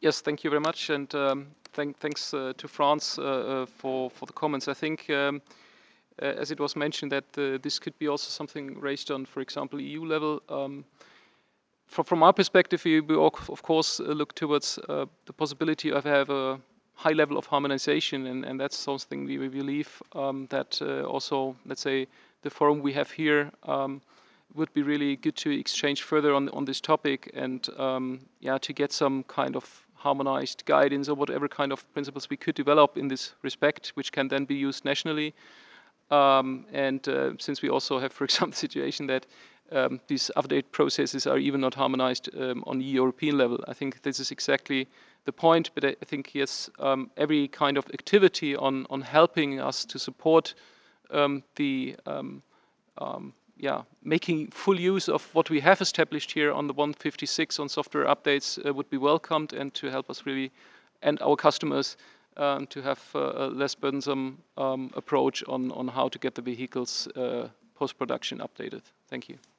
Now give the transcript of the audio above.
Yes, thank you very much, and thanks to France for the comments. I think, as it was mentioned, that this could be also something raised on, for example, EU level. From our perspective, we of course look towards the possibility of have a high level of harmonization, and that's something we believe that also, let's say, the forum we have here would be really good to exchange further on this topic, and yeah, to get some kind of harmonized guidance or whatever kind of principles we could develop in this respect, which can then be used nationally. And since we also have, for example, the situation that these update processes are even not harmonized on the European level, I think this is exactly the point. But I think, yes, every kind of activity on helping us to support the yeah, making full use of what we have established here on the 156 on software updates would be welcomed, and to help us really, and our customers, to have a less burdensome approach on how to get the vehicles post-production updated. Thank you.